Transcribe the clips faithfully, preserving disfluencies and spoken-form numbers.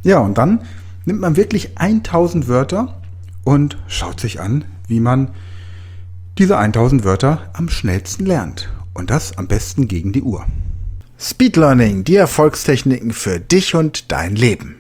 Ja, und dann nimmt man wirklich tausend Wörter und schaut sich an, wie man diese tausend Wörter am schnellsten lernt. Und das am besten gegen die Uhr. Speed Learning, die Erfolgstechniken für dich und dein Leben.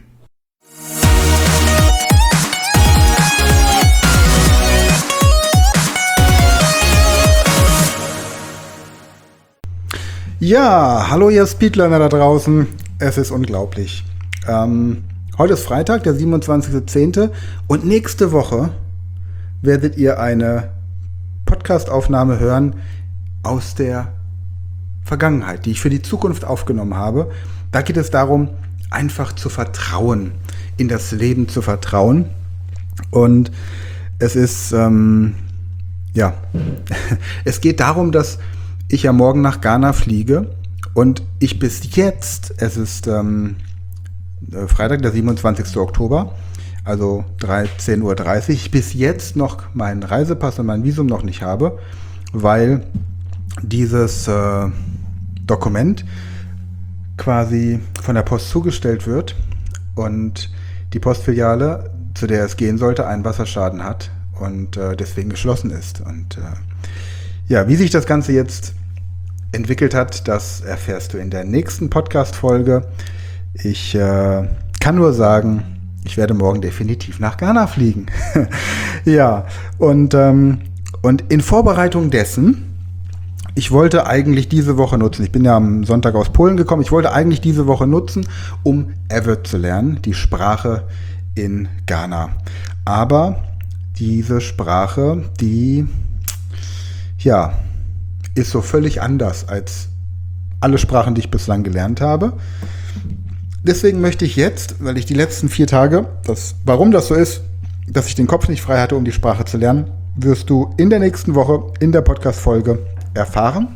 Ja, hallo ihr Speedlearner da draußen. Es ist unglaublich. Ähm, heute ist Freitag, der siebenundzwanzigster zehnte und nächste Woche werdet ihr eine Podcast-Aufnahme hören aus der Vergangenheit, die ich für die Zukunft aufgenommen habe. Da geht es darum, einfach zu vertrauen, in das Leben zu vertrauen. Und es ist, ähm, ja, es geht darum, dass ich ja morgen nach Ghana fliege und ich bis jetzt, es ist ähm, Freitag, der siebenundzwanzigster Oktober, also dreizehn Uhr dreißig, bis jetzt noch meinen Reisepass und mein Visum noch nicht habe, weil dieses äh, Dokument quasi von der Post zugestellt wird und die Postfiliale, zu der es gehen sollte, einen Wasserschaden hat und äh, deswegen geschlossen ist. Und äh, ja, wie sich das Ganze jetzt entwickelt hat, das erfährst du in der nächsten Podcast-Folge. Ich äh, kann nur sagen, ich werde morgen definitiv nach Ghana fliegen. Ja, und, ähm, und in Vorbereitung dessen, ich wollte eigentlich diese Woche nutzen, ich bin ja am Sonntag aus Polen gekommen, ich wollte eigentlich diese Woche nutzen, um Ewe zu lernen, die Sprache in Ghana. Aber diese Sprache, die, ja, ist so völlig anders als alle Sprachen, die ich bislang gelernt habe. Deswegen möchte ich jetzt, weil ich die letzten vier Tage, das, warum das so ist, dass ich den Kopf nicht frei hatte, um die Sprache zu lernen, wirst du in der nächsten Woche in der Podcast-Folge erfahren.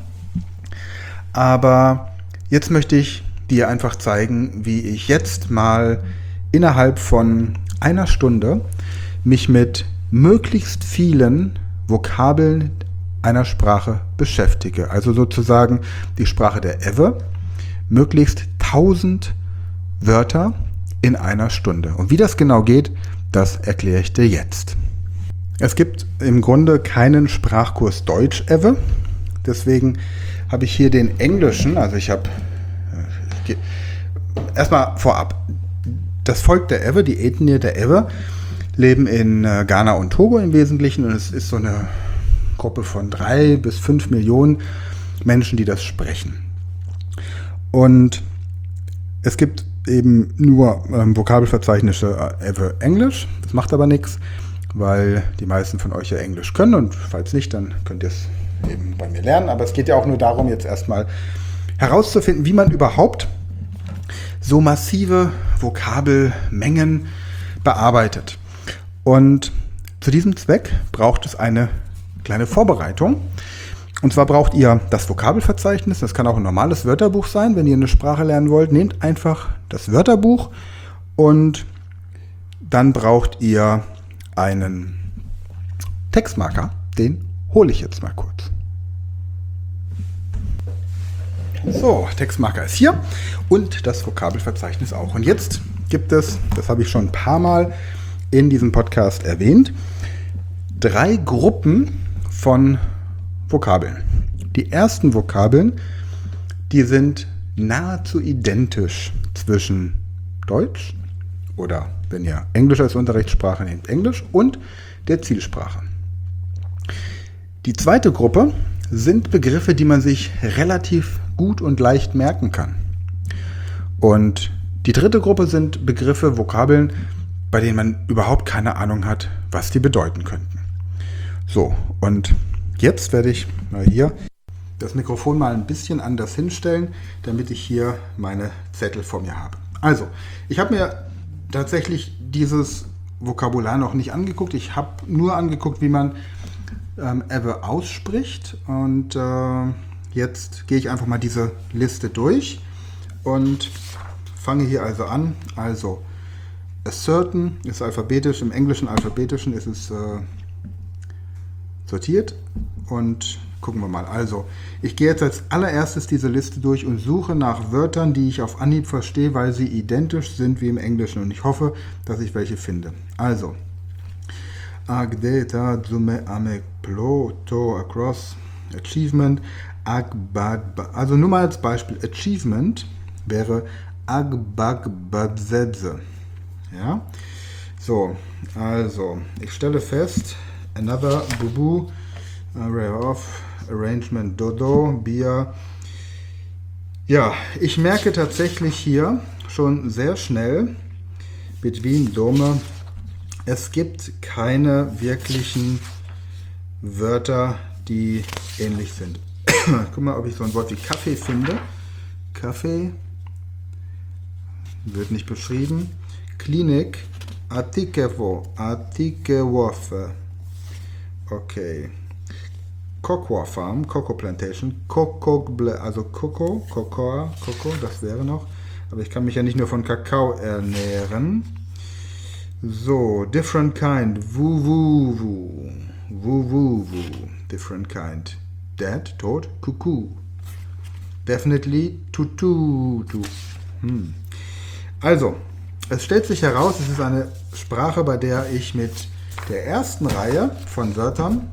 Aber jetzt möchte ich dir einfach zeigen, wie ich jetzt mal innerhalb von einer Stunde mich mit möglichst vielen Vokabeln einer Sprache beschäftige. Also sozusagen die Sprache der Ewe, möglichst tausend Wörter in einer Stunde. Und wie das genau geht, das erkläre ich dir jetzt. Es gibt im Grunde keinen Sprachkurs Deutsch Ewe. Deswegen habe ich hier den englischen, also ich habe äh, erstmal vorab, das Volk der Ewe, die Ethnie der Ewe, leben in äh, Ghana und Togo im Wesentlichen und es ist so eine Gruppe von drei bis fünf Millionen Menschen, die das sprechen. Und es gibt eben nur ähm, Vokabelverzeichnisse Ewe Englisch. Das macht aber nichts, weil die meisten von euch ja Englisch können und falls nicht, dann könnt ihr es eben bei mir lernen. Aber es geht ja auch nur darum, jetzt erstmal herauszufinden, wie man überhaupt so massive Vokabelmengen bearbeitet. Und zu diesem Zweck braucht es eine kleine Vorbereitung. Und zwar braucht ihr das Vokabelverzeichnis, das kann auch ein normales Wörterbuch sein, wenn ihr eine Sprache lernen wollt. Nehmt einfach das Wörterbuch und dann braucht ihr einen Textmarker, den hole ich jetzt mal kurz. So, Textmarker ist hier und das Vokabelverzeichnis auch. Und jetzt gibt es, das habe ich schon ein paar Mal in diesem Podcast erwähnt, drei Gruppen von Vokabeln. Die ersten Vokabeln, die sind nahezu identisch zwischen Deutsch oder wenn ihr Englisch als Unterrichtssprache nehmt, Englisch und der Zielsprache. Die zweite Gruppe sind Begriffe, die man sich relativ gut und leicht merken kann. Und die dritte Gruppe sind Begriffe, Vokabeln, bei denen man überhaupt keine Ahnung hat, was die bedeuten könnten. So, und jetzt werde ich mal hier das Mikrofon mal ein bisschen anders hinstellen, damit ich hier meine Zettel vor mir habe. Also, ich habe mir tatsächlich dieses Vokabular noch nicht angeguckt. Ich habe nur angeguckt, wie man ähm, Ewe ausspricht. Und äh, jetzt gehe ich einfach mal diese Liste durch und fange hier also an. Also, ascertain ist alphabetisch, im englischen Alphabetischen ist es äh, sortiert und Gucken wir mal. Also, ich gehe jetzt als allererstes diese Liste durch und suche nach Wörtern, die ich auf Anhieb verstehe, weil sie identisch sind wie im Englischen. Und ich hoffe, dass ich welche finde. Also, Agdeta, Zume, Ame, Plo, To, Across, Achievement, Agbag, also nur mal als Beispiel. Achievement wäre Agbagbadsedze. Ja? So, also, ich stelle fest, another Bubu, array of, arrangement Dodo, Bier. Ja, ich merke tatsächlich hier schon sehr schnell, between Dome, es gibt keine wirklichen Wörter, die ähnlich sind. Guck mal, ob ich so ein Wort wie Kaffee finde. Kaffee wird nicht beschrieben. Klinik, Atikevo, Atikewofe. Okay. Cocoa Farm, Cocoa Plantation, Cocoa, also Cocoa, Cocoa, Cocoa, das wäre noch. Aber ich kann mich ja nicht nur von Kakao ernähren. So, different kind, Wu Wu Wu, Wu Wu Wu, different kind. Dead, tot, Cuckoo. Definitely, Tutu, tu. Hm. Also, es stellt sich heraus, es ist eine Sprache, bei der ich mit der ersten Reihe von Wörtern,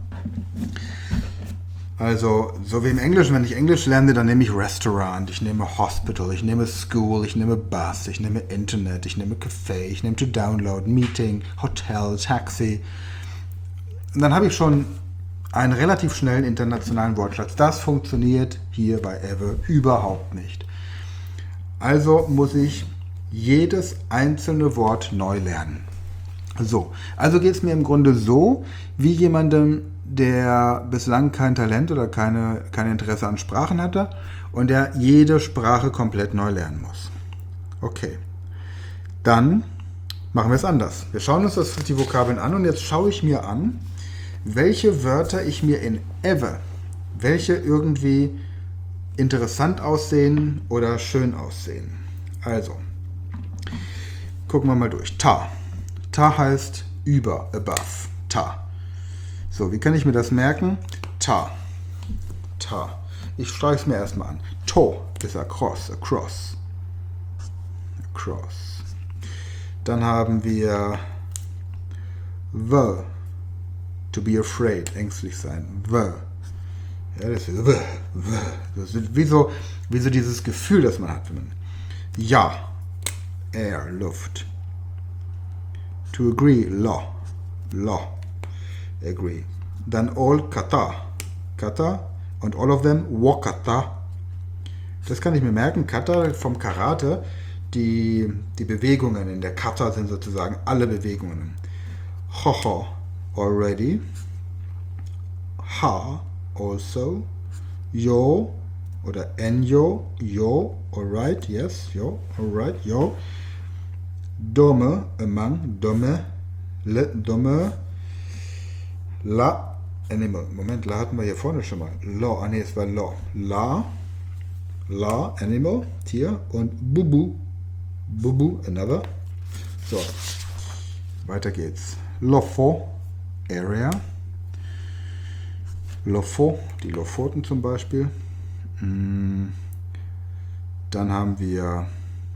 also so wie im Englischen, wenn ich Englisch lerne, dann nehme ich Restaurant, ich nehme Hospital, ich nehme School, ich nehme Bus, ich nehme Internet, ich nehme Café, ich nehme to download, Meeting, Hotel, Taxi. Und dann habe ich schon einen relativ schnellen internationalen Wortschatz. Das funktioniert hier bei Ewe überhaupt nicht. Also muss ich jedes einzelne Wort neu lernen. So, also geht es mir im Grunde so, wie jemandem, der bislang kein Talent oder keine, kein Interesse an Sprachen hatte und der jede Sprache komplett neu lernen muss. Okay, dann machen wir es anders. Wir schauen uns das, die Vokabeln an und jetzt schaue ich mir an, welche Wörter ich mir in Ewe, welche irgendwie interessant aussehen oder schön aussehen. Also, gucken wir mal durch. Ta. Ta heißt über, above. Ta. So, wie kann ich mir das merken? Ta. Ta. Ich streiche es mir erstmal an. To ist across, across. Across. Dann haben wir the. To be afraid, ängstlich sein. The. Ja, das ist the, the. Das ist wie so, wie so dieses Gefühl, das man hat. Ja. Air, Luft. To agree, law. Law. Agree. Dann all kata. Kata. Und all of them wakata. Das kann ich mir merken. Kata vom Karate. Die, die Bewegungen in der Kata sind sozusagen alle Bewegungen. Hoho. Already. Ha. Also. Yo. Oder enyo. Yo. Alright. Yes. Yo. Alright. Yo. Dome. Among. Dome. Le. Dome. La, äh, nee, Moment, La hatten wir hier vorne schon mal. La, ah nee, es war La. La, La, Animal, Tier und Bubu, Bubu, another. So, weiter geht's. Lofo, Area. Lofo, die Lofoten zum Beispiel. Dann haben wir,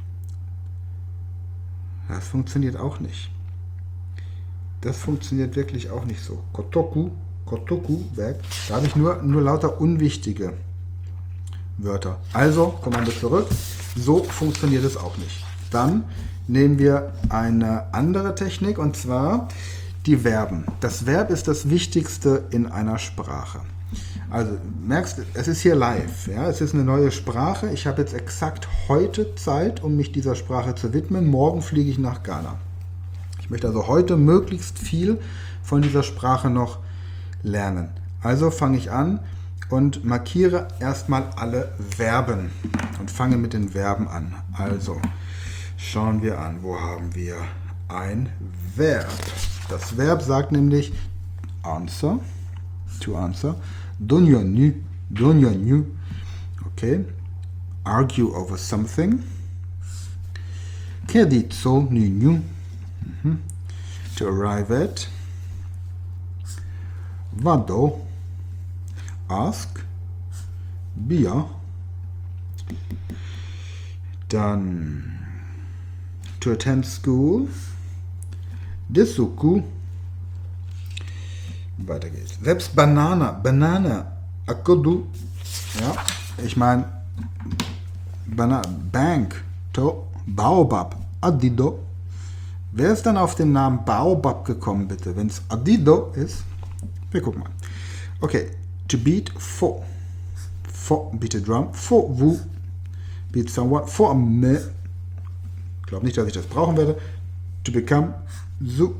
das funktioniert auch nicht. Das funktioniert wirklich auch nicht so. Kotoku, Kotoku, Berg. Da habe ich nur, nur lauter unwichtige Wörter. Also, Kommando zurück. So funktioniert es auch nicht. Dann nehmen wir eine andere Technik und zwar die Verben. Das Verb ist das Wichtigste in einer Sprache. Also, merkst du, es ist hier live. Ja? Es ist eine neue Sprache. Ich habe jetzt exakt heute Zeit, um mich dieser Sprache zu widmen. Morgen fliege ich nach Ghana. Ich möchte also heute möglichst viel von dieser Sprache noch lernen. Also fange ich an und markiere erstmal alle Verben und fange mit den Verben an. Also schauen wir an, wo haben wir ein Verb? Das Verb sagt nämlich answer, to answer, donjonu, donjonu, okay, argue over something, keditso nyu, to arrive at, vado, Ask. Bier. Dann to attend school. Desuku. Weiter geht's. Selbst Banana. Banana. Akodu. Ja, ich meine Banana. Bank. To. Baobab. Adido. Wer ist dann auf den Namen Baobab gekommen, bitte? Wenn es Adido ist. Wir gucken mal. Okay. To beat for. For. Beat a drum. For who. Beat someone. For a me. Ich glaube nicht, dass ich das brauchen werde. To become so.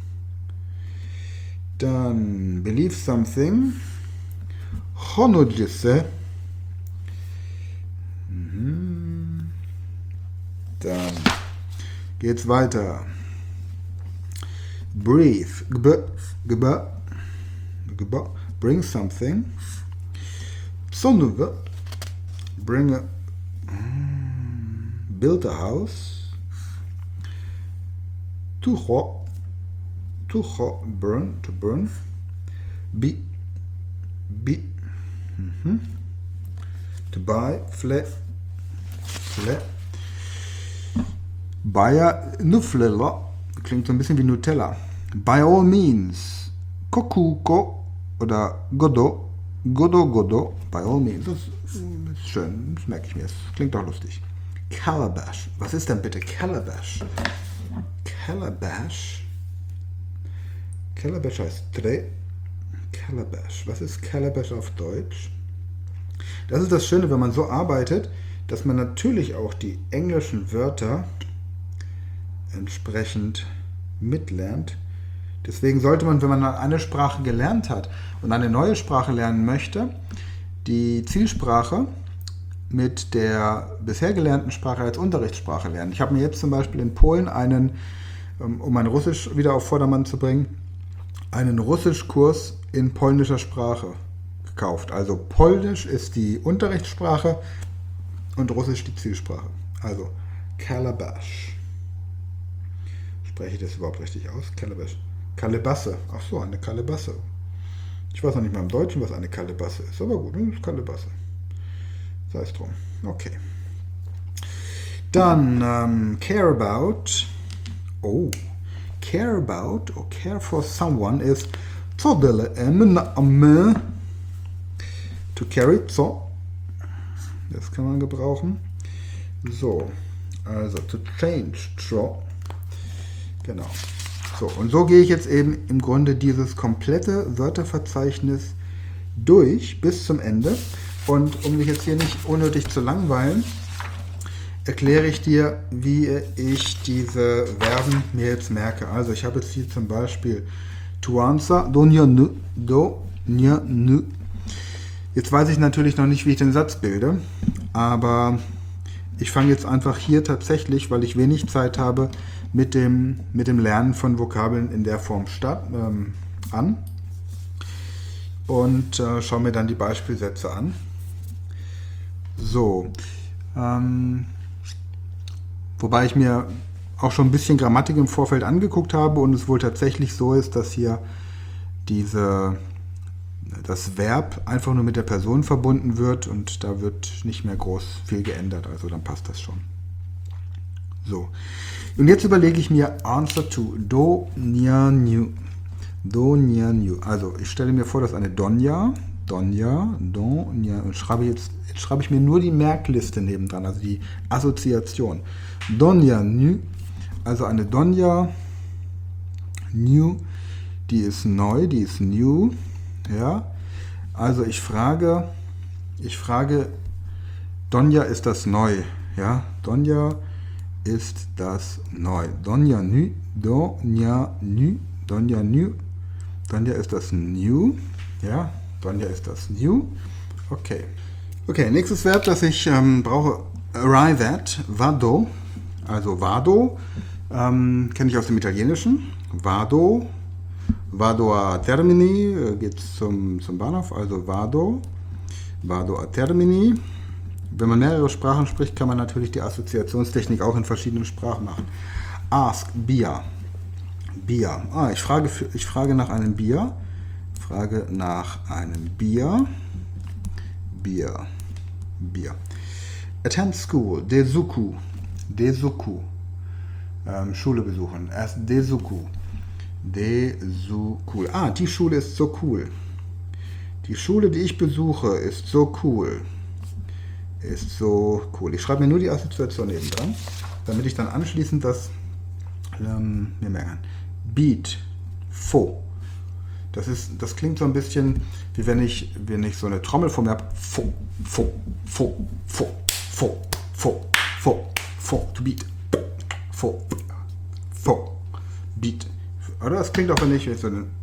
Dann believe something. Honojise. Mhm. Dann geht's weiter. Breathe. Gb. Gb. Gb. Bring something. Sonuve. Bring a. Build a house. Tucho. Tucho. Burn. To burn. Be. Be. Mhm. To buy. Fle. Fle. Bayer Nuflella. Klingt so ein bisschen wie Nutella. By all means. Kokuko oder Godo. Godo Godo. By all means. Das ist schön. Das merke ich mir. Das klingt doch lustig. Calabash. Was ist denn bitte Calabash? Calabash. Calabash heißt Dreh. Calabash. Was ist Calabash auf Deutsch? Das ist das Schöne, wenn man so arbeitet, dass man natürlich auch die englischen Wörter entsprechend mitlernt. Deswegen sollte man, wenn man eine Sprache gelernt hat und eine neue Sprache lernen möchte, die Zielsprache mit der bisher gelernten Sprache als Unterrichtssprache lernen. Ich habe mir jetzt zum Beispiel in Polen einen, um mein Russisch wieder auf Vordermann zu bringen, einen Russischkurs in polnischer Sprache gekauft. Also Polnisch ist die Unterrichtssprache und Russisch die Zielsprache. Also Calabash. Spreche ich das überhaupt richtig aus? Calabash. Kalebasse. Ach so, eine Kalebasse. Ich weiß noch nicht mal im Deutschen, was eine Kalebasse ist. Aber gut, das ist Kalebasse. Sei es drum. Okay. Dann ähm, care about. Oh. Care about or care for someone ist to carry. So. Das kann man gebrauchen. So. Also to change. So. Genau. So, und so gehe ich jetzt eben im Grunde dieses komplette Wörterverzeichnis durch bis zum Ende. Und um mich jetzt hier nicht unnötig zu langweilen, erkläre ich dir, wie ich diese Verben mir jetzt merke. Also ich habe jetzt hier zum Beispiel to answer, do nya nu, do nya nu. Jetzt weiß ich natürlich noch nicht, wie ich den Satz bilde, aber ich fange jetzt einfach hier tatsächlich, weil ich wenig Zeit habe, mit dem, mit dem Lernen von Vokabeln in der Form start, ähm, an und äh, schaue mir dann die Beispielsätze an. So, ähm, wobei ich mir auch schon ein bisschen Grammatik im Vorfeld angeguckt habe und es wohl tatsächlich so ist, dass hier diese, das Verb einfach nur mit der Person verbunden wird und da wird nicht mehr groß viel geändert, also dann passt das schon. So, und jetzt überlege ich mir Answer to do nya nu. Do nya nu. Also ich stelle mir vor, dass eine Donja, Donja, do nya, und schreibe jetzt, jetzt schreibe ich mir nur die Merkliste nebendran, also die Assoziation. Donja nu, also eine Donja new, die ist neu, die ist new, ja. Also ich frage, ich frage, Donja, ist das neu, ja? Donja, ist das neu. Donja nu, Donja nu, Donja nu, Donja ist das new, ja, Donja ist das new, okay. Okay, nächstes Verb, das ich ähm, brauche, arrive at, vado, also vado, ähm, kenne ich aus dem Italienischen, vado, vado a Termini, äh, geht zum, zum Bahnhof, also vado, vado a Termini. Wenn man mehrere Sprachen spricht, kann man natürlich die Assoziationstechnik auch in verschiedenen Sprachen machen. Ask, Bier. Bier. Ah, ich frage, für, ich frage nach einem Bier. Frage nach einem Bier. Bier. Bier. Attend school. Desuku. Desuku. Ähm, Schule besuchen. Erst Desuku. Desuku. Ah, die Schule ist so cool. Die Schule, die ich besuche, ist so cool. Ist so cool. Ich schreibe mir nur die Assoziation neben dran, damit ich dann anschließend das ähm, mir merken kann. Beat. Fo. Das, ist, das klingt so ein bisschen, wie wenn ich, wenn ich so eine Trommel vor mir habe. Fo, fo, fo, fo, fo, fo, fo, fo, to beat. Fo, fo, beat. Oder das klingt auch, wenn ich, wenn ich so einen,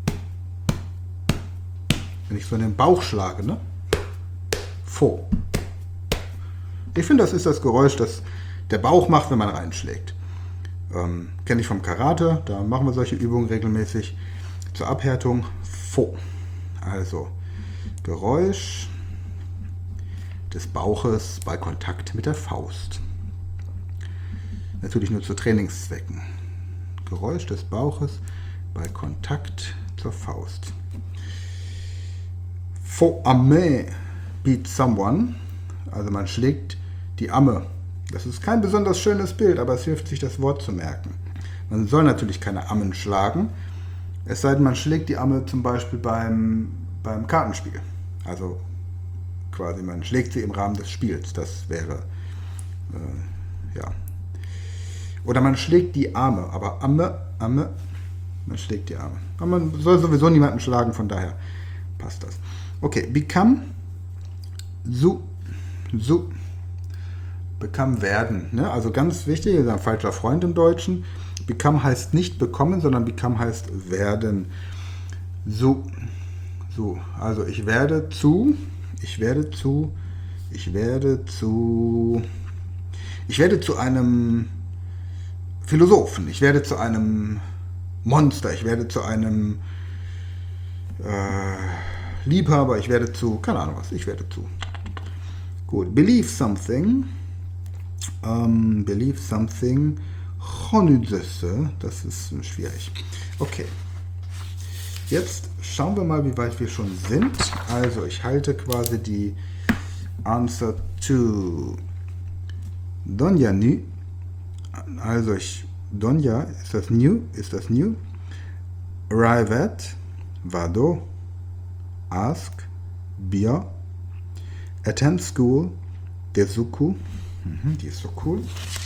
wenn ich so in den Bauch schlage, ne? Fo. Ich finde, das ist das Geräusch, das der Bauch macht, wenn man reinschlägt. Ähm, Kenne ich vom Karate, da machen wir solche Übungen regelmäßig zur Abhärtung. Fo. Also Geräusch des Bauches bei Kontakt mit der Faust. Natürlich nur zu Trainingszwecken. Geräusch des Bauches bei Kontakt zur Faust. Fo amme beat someone. Also man schlägt die Amme. Das ist kein besonders schönes Bild, aber es hilft sich, das Wort zu merken. Man soll natürlich keine Ammen schlagen, es sei denn, man schlägt die Amme zum Beispiel beim, beim Kartenspiel. Also quasi, man schlägt sie im Rahmen des Spiels. Das wäre, äh, ja. Oder man schlägt die Arme, aber Amme, Amme, man schlägt die Arme. Aber man soll sowieso niemanden schlagen, von daher passt das. Okay, become, so, so, become werden. Ne? Also ganz wichtig, ist ein falscher Freund im Deutschen. Become heißt nicht bekommen, sondern become heißt werden. So, so, also ich werde zu, ich werde zu, ich werde zu, ich werde zu einem Philosophen, ich werde zu einem Monster, ich werde zu einem äh, Liebhaber, ich werde zu, keine Ahnung was, ich werde zu. Gut, believe something, um, believe something, das ist schwierig. Okay, jetzt schauen wir mal, wie weit wir schon sind. Also ich halte quasi die Answer to Donja nu. Also ich, Donja, ist das new? Ist das new? Arrive at, vado, ask, bia, attend school, desuku, mhm, die ist so cool.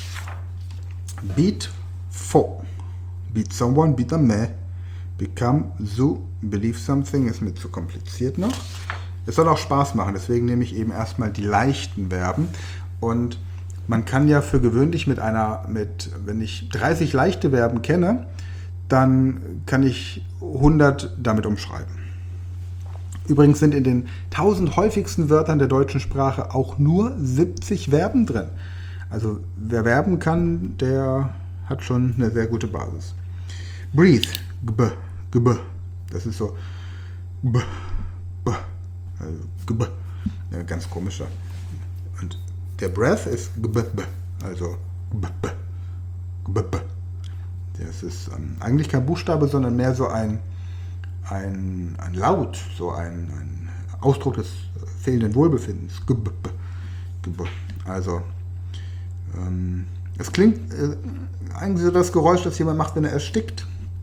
Beat, fo, beat someone, beat a me, become, so, believe something, ist mir zu kompliziert noch. Es soll auch Spaß machen, deswegen nehme ich eben erstmal die leichten Verben. Und man kann ja für gewöhnlich mit einer, mit, wenn ich dreißig leichte Verben kenne, dann kann ich hundert damit umschreiben. Übrigens sind in den tausend häufigsten Wörtern der deutschen Sprache auch nur siebzig Verben drin. Also wer verben kann, der hat schon eine sehr gute Basis. Breathe, gb, gb, das ist so gb, b, also gb, ja, ganz komischer. Und der Breath ist gb, b, also gb, b, gb, b. Das ist ähm, eigentlich kein Buchstabe, sondern mehr so ein, ein, ein Laut, so ein, ein Ausdruck des fehlenden Wohlbefindens. Gb, b, gb. Also ähm, es klingt äh, eigentlich so das Geräusch, das jemand macht, wenn er erstickt.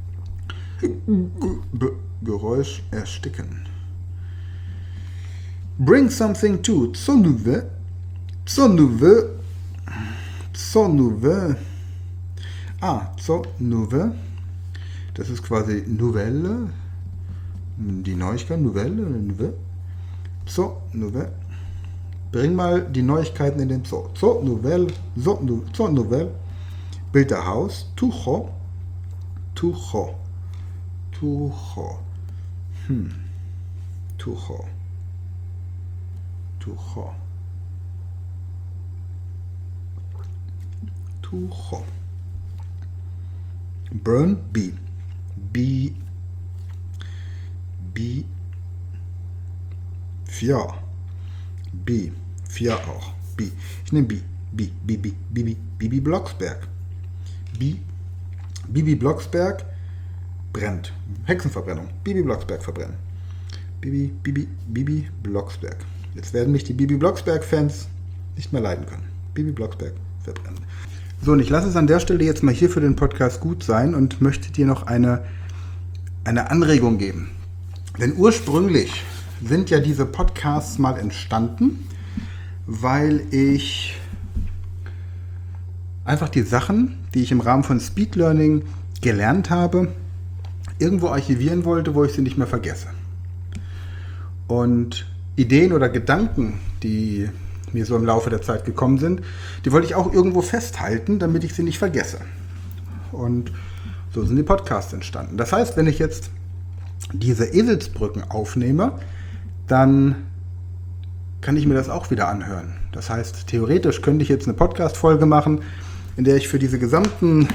B, Geräusch ersticken. Bring something to. Tsonuwe. Tsonuwe. Tsonuwe. Ah, Tsonuwe. Das ist quasi Nouvelle. Die Neuigkeit. Nouvelle. Nouvelle. Tsonuwe. Bring mal die Neuigkeiten in den Zoo. Zoo Nouvelle. Zoo Nouvelle. Bild der Haus. Tucho. Tucho. Tucho. Hm. Tucho. Tucho. Tucho. Burn. B. B. B. Vier. B. Vier auch. B. Ich nehme B. B. B. B. Bibi. Bibi Blocksberg. B. Bibi Blocksberg brennt. Hexenverbrennung. Bibi Blocksberg verbrennen. Bibi. Bibi. Bibi Blocksberg. Jetzt werden mich die Bibi Blocksberg-Fans nicht mehr leiden können. Bibi Blocksberg verbrennen. So, und ich lasse es an der Stelle jetzt mal hier für den Podcast gut sein und möchte dir noch eine, eine Anregung geben. Denn ursprünglich sind ja diese Podcasts mal entstanden, weil ich einfach die Sachen, die ich im Rahmen von Speed Learning gelernt habe, irgendwo archivieren wollte, wo ich sie nicht mehr vergesse. Und Ideen oder Gedanken, die mir so im Laufe der Zeit gekommen sind, die wollte ich auch irgendwo festhalten, damit ich sie nicht vergesse. Und so sind die Podcasts entstanden. Das heißt, wenn ich jetzt diese Eselsbrücken aufnehme, dann kann ich mir das auch wieder anhören. Das heißt, theoretisch könnte ich jetzt eine Podcast-Folge machen, in der ich für diese gesamten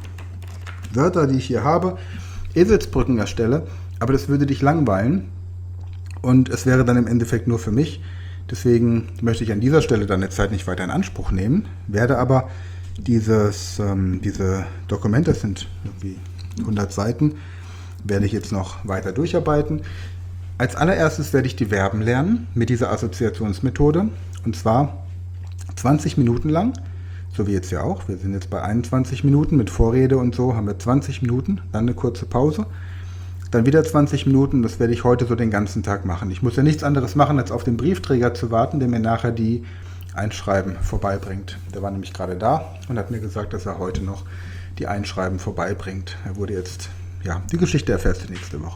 Wörter, die ich hier habe, Eselsbrücken erstelle, aber das würde dich langweilen und es wäre dann im Endeffekt nur für mich. Deswegen möchte ich an dieser Stelle deine Zeit nicht weiter in Anspruch nehmen, werde aber dieses, ähm, diese Dokumente, das sind irgendwie hundert Seiten, werde ich jetzt noch weiter durcharbeiten. Als allererstes werde ich die Verben lernen mit dieser Assoziationsmethode und zwar zwanzig Minuten lang, so wie jetzt ja auch. Wir sind jetzt bei einundzwanzig Minuten mit Vorrede und so, haben wir zwanzig Minuten, dann eine kurze Pause. Dann wieder zwanzig Minuten, das werde ich heute so den ganzen Tag machen. Ich muss ja nichts anderes machen, als auf den Briefträger zu warten, der mir nachher die Einschreiben vorbeibringt. Der war nämlich gerade da und hat mir gesagt, dass er heute noch die Einschreiben vorbeibringt. Er wurde jetzt, ja, die Geschichte erfährst du nächste Woche.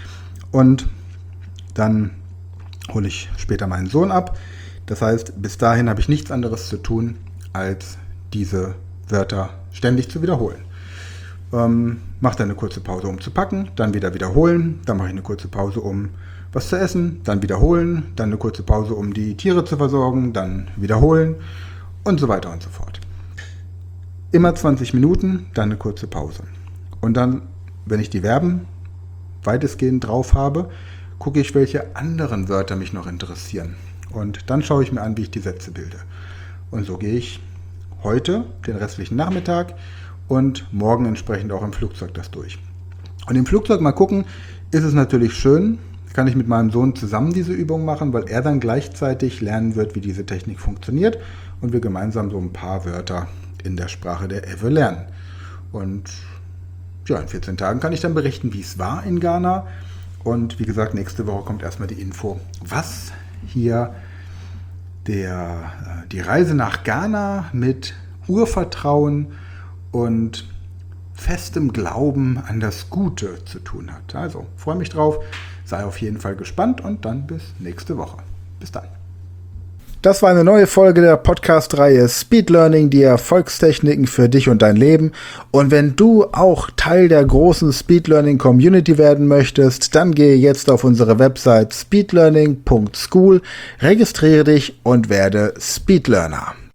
Und dann hole ich später meinen Sohn ab. Das heißt, bis dahin habe ich nichts anderes zu tun, als diese Wörter ständig zu wiederholen. Ähm, mache dann eine kurze Pause, um zu packen, dann wieder wiederholen, dann mache ich eine kurze Pause, um was zu essen, dann wiederholen, dann eine kurze Pause, um die Tiere zu versorgen, dann wiederholen und so weiter und so fort. Immer zwanzig Minuten, dann eine kurze Pause. Und dann, wenn ich die Verben weitestgehend drauf habe, gucke ich, welche anderen Wörter mich noch interessieren. Und dann schaue ich mir an, wie ich die Sätze bilde. Und so gehe ich heute, den restlichen Nachmittag, und morgen entsprechend auch im Flugzeug das durch. Und im Flugzeug mal gucken, ist es natürlich schön, kann ich mit meinem Sohn zusammen diese Übung machen, weil er dann gleichzeitig lernen wird, wie diese Technik funktioniert und wir gemeinsam so ein paar Wörter in der Sprache der Ewe lernen. Und ja, in vierzehn Tagen kann ich dann berichten, wie es war in Ghana. Und wie gesagt, nächste Woche kommt erstmal die Info, was hier der, die Reise nach Ghana mit Urvertrauen und festem Glauben an das Gute zu tun hat. Also, freue mich drauf, sei auf jeden Fall gespannt und dann bis nächste Woche. Bis dann. Das war eine neue Folge der Podcast-Reihe Speed Learning, die Erfolgstechniken für dich und dein Leben. Und wenn du auch Teil der großen Speed Learning Community werden möchtest, dann gehe jetzt auf unsere Website speedlearning punkt school, registriere dich und werde Speed Learner.